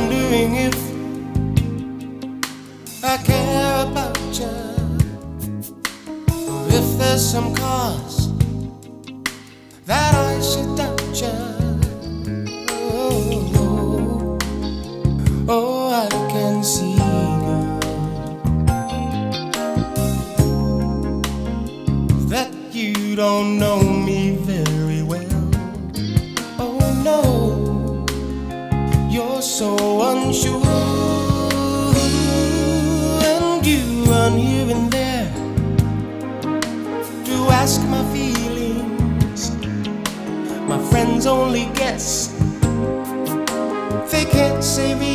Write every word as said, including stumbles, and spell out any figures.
wondering if I care about you, or if there's some cause that I should doubt you. Oh, oh, I can see, girl, that you don't know me very well. Oh no, you're so unsure, and you run here and there to ask my feelings. My friends only guess, they can't say real.